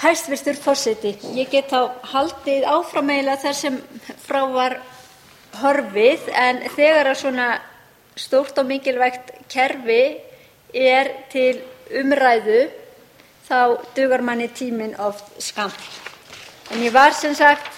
Hæstvirtur forseti, ég get þá haldið áfram eiginlega þar sem frá var horfið, en þegar að svona stórt og mikilvægt kerfi er til umræðu þá dugar manni tíminn oft skammt. En ég var sem sagt,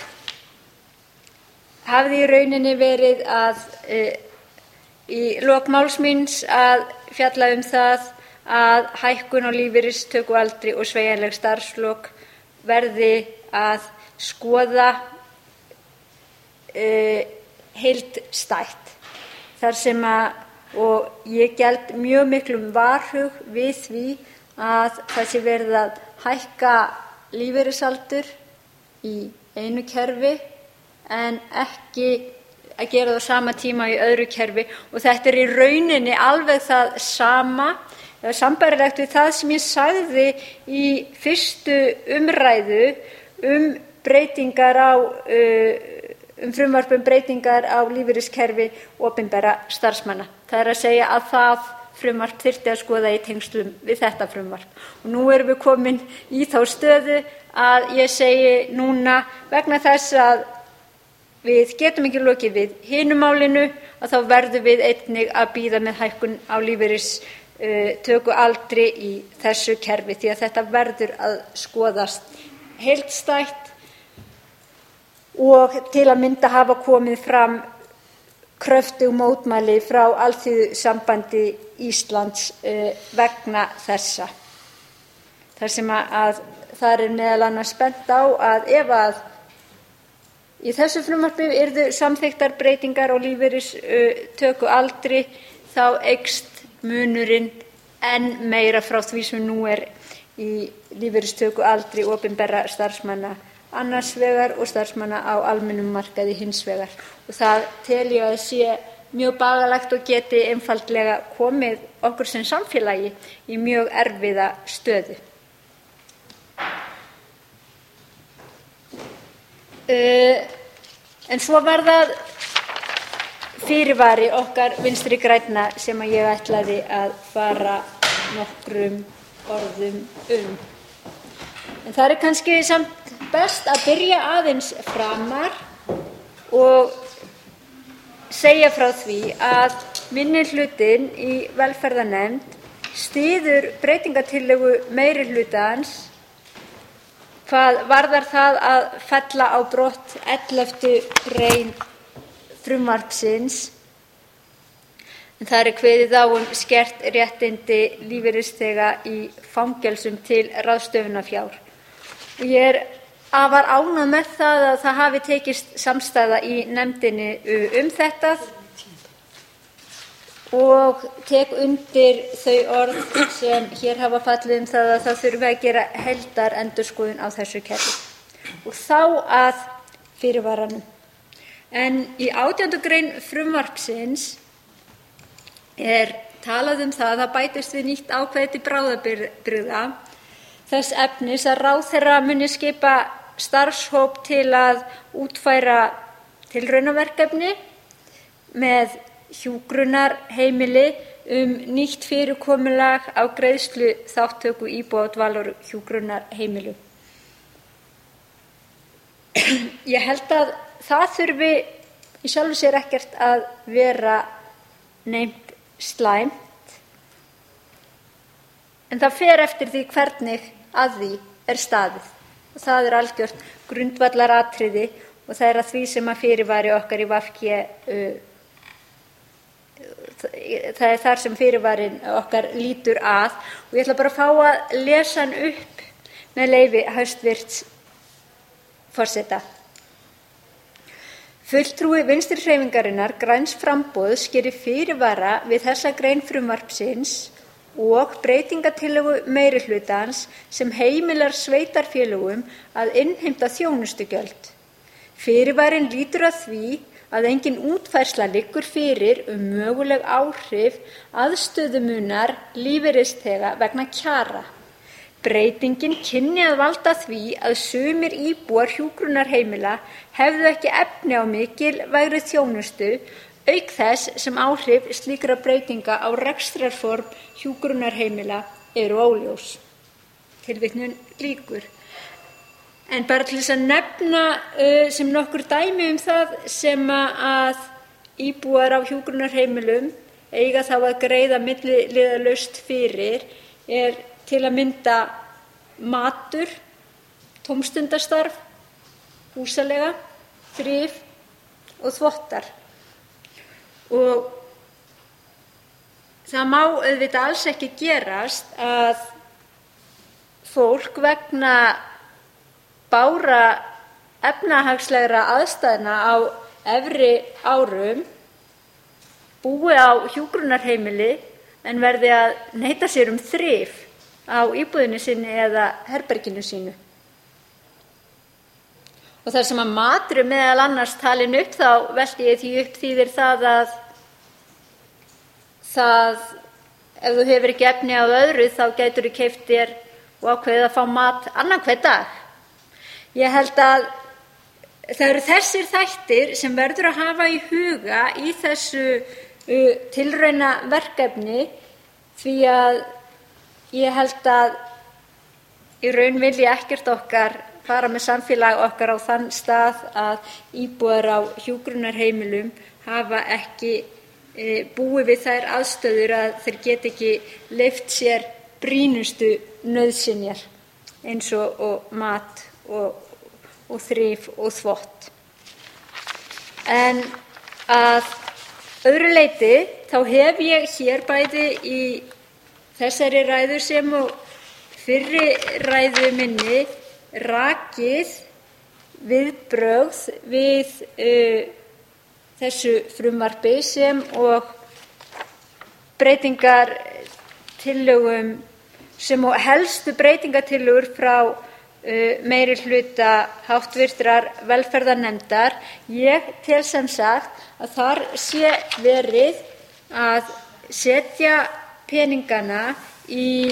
hafði í rauninni verið að í lok máls míns að fjalla það að hækkun á lífeyristökualdri og sveigjanleg starfslok verði að skoða heildstætt, þar sem og ég geld mjög miklum varhug við því að það sé verið að hækka lífeyrisaldur í einu kerfi en ekki að gera það á sama tíma í öðru kerfi, og þetta í rauninni alveg það sama, sambærilegt við það sem ég sagði í fyrstu umræðu breytingar á frumvarp breytingar á lífeyriskerfi opinberra starfsmanna. Það að segja að það frumvarp þyrfti að skoða í tengslum við þetta frumvarp. Og nú erum við komin í þá stöðu að ég segi núna, vegna þess að við getum ekki lokið við hinu málinu, að þá verðum við einnig að bíða með hækkun á lífeyristökualdri í þessu kerfi, því að þetta verður að skoðast heildstætt, og til að mynda hafa komið fram kröftug mótmæli frá Alþýðusambandi Íslands vegna þessa. Þar sem að þar meðal annars bent á að ef að í þessu frumvarpi yrðu samþykktar breytingar á lífeyristökualdri þá eykst munurinn enn meira frá því sem nú í lífeyristökualdri opinberra starfsmanna annars vegar og starfsmanna á almennum markaði hins vegar. Og það tel ég að sé mjög bagalegt og geti einfaldlega komið okkur sem samfélagi í mjög erfiða stöðu. En svo var það fyrirvari okkar Vinstri grænna sem ég ætlaði að fara nokkrum orðum En það kannski samt best að byrja aðeins framar og segja frá því að minnihlutinn í velferðarnefnd styður breytingartillögu meirihlutans hvað varðar það að fella á brott 11. grein frumvarpsins. Það kveðið á skert réttindi lífeyrisþega í fangelsum til ráðstöfunarfjár. Og ég afar ánægð með það að það hafi tekist samstaða í nefndinni þetta og tek undir þau orð sem hér hafa fallið það að það þurfi að gera heildarendurskoðun á þessu kerfi. Og þá að fyrirvaranum. En í 18. grein frumvarpsins talað það að það bætist við nýtt ákvæði til bráðabirgða þess efnis að ráðherra muni skipa starfshóp til að útfæra tilraunaverkefni með hjúkrunarheimili nýtt fyrirkomulag á greiðsluþátttöku íbúa á dvalar- og hjúkrunarheimilum. Ég held að það þurfi í sjálfu sér ekkert að vera neitt slæmt, en það fer eftir því hvernig að því staðið. Og það algjört grundvallaratriði og það að því sem að fyrirvari okkar í VG það þar sem fyrirvarinn okkar lítur að, og ég ætla bara að fá að lesa hann upp með leyfi hæstvirts forseta. Fulltrúi Vinstrihreyfingarinnar græns framboðs gerir fyrirvara við þessa grein frumvarpsins og breytingartillögu meirihlutans sem heimilar sveitarfélögum að innheimta þjónustugjöld. Fyrirvarinn lýtur að því að engin útfærsla liggur fyrir möguleg áhrif aðstöðumunar lífeyrisþega vegna kjara. Breytingin kynni að valda því að sumir íbúar hjúkrunarheimila hefðu ekki efni á mikilvægri þjónustu, auk þess sem áhrif slíkra breytinga á rekstrarform hjúkrunarheimila eru óljós. Tilvitnun lýkur. En bara til þess að nefna sem nokkur dæmi það sem að íbúar á hjúkrunarheimilum eiga þá að greiða milliliðalaust fyrir til að mynda matur, tómstundastarf, húsaleiga, þrif og þvottar. Og það má auðvitað alls ekki gerast að fólk vegna bágra efnahagslegra aðstæðna á efri árum búi á hjúkrunarheimili en verði að neita sér þrif á íbúðinni sinni eða herberginu sínu. Og þar sem að matur meðal annars talin upp, þá velti ég því upp þýðir það að ef þú hefur ekki efni á öðru þá gætirðu keypt þér og ákveðið að fá mat annan hvern dag. Ég held að það eru þessir þættir sem verður að hafa í huga í þessu tilraunaverkefni, því að ég held að í raun vilji ekkert okkar fara með samfélag okkar á þann stað að íbúar á hjúkrunarheimilum hafa ekki búið við þær aðstöður að þeir geti ekki leyft sér brýnustu nauðsynjar eins og mat og þrif og þvott. En að öðru leyti þá hef ég hér bæði í þessari ræðu sem og fyrri ræðu minni rakið viðbrögð við þessu frumvarpi sem og breytingartillögum sem og helstu breytingartillögur frá meirihluta háttvirtrar velferðarnefndar. Ég tel sem sagt að þar sé verið að setja peningana í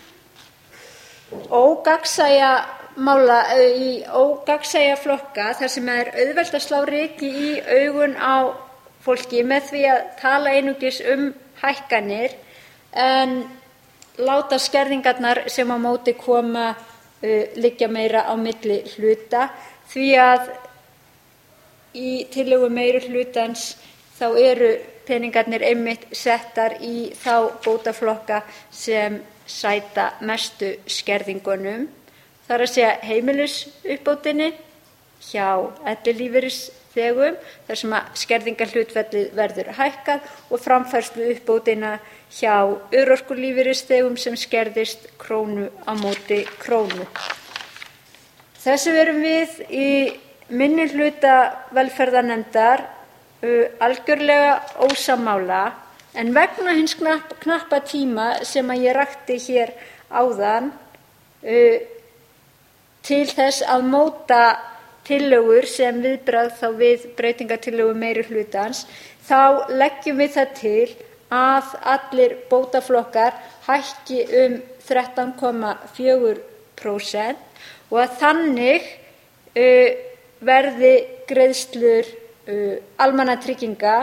ógagnsæja flokka þar sem auðvelt að slá ryki í augun á fólki með því að tala einungis hækkanir en láta skerðingarnar sem á móti koma liggja meira á milli hluta, því að í tillögu meirihlutans þá eru peningarnir einmitt settar í þá bótaflokka sem sæta mestu skerðingunum, þar að segja heimilisuppbótinni hjá ellilífeyrisþegum þar sem að skerðingarhlutfallið verður hækkað og framfærsluuppbótina hjá örorkulífeyrisþegum sem skerðist krónu á móti krónu. Þessu erum við í minnihluta velferðarnefndar algjörlega ósammála, en vegna hins knappa tíma sem að ég rakti hér áðan til þess að móta tillögur sem viðbragð þá við breytingartillögu meirihlutans, þá leggjum við það til að allir bótaflokkar hækki 13,4% og að þannig verði greiðslur almannatrygginga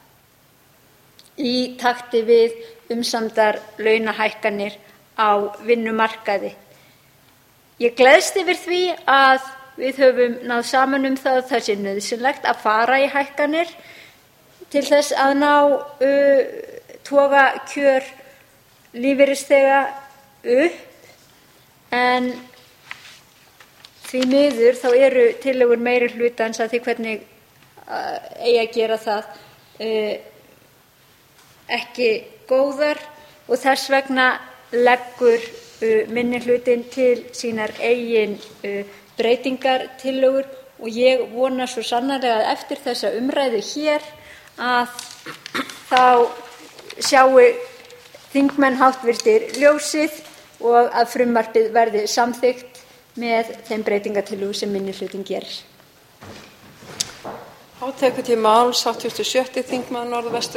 í takti við umsamdar launahækkanir á vinnumarkaði. Ég gleðst yfir því að við höfum náð saman það að það sé nauðsynlegt að fara í hækkanir til þess að ná toga kjör lífeyrisþega upp, en því miður þá eru tillögur meirihlutans að því hvernig eigi að gera það ekki góðar og þess vegna leggur minnihlutinn til sínar eigin breytingartillögur og ég vona svo sannarlega að eftir þessa umræðu hér að þá sjái þingmenn háttvirtir ljósið og að frumvarpið verði samþykkt með þeim breytingartillögum sem minnihlutinn gerir. Tekur til máls hv. 6. þingmaður Norðvestur